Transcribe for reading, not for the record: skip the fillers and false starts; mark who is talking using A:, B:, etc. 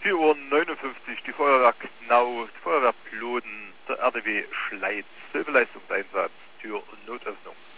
A: 4:59 Uhr, die Feuerwehr Knau, die Feuerwehr Ploden, der RDW Schleiz, Hilfeleistungseinsatz, Tür- und Notöffnung.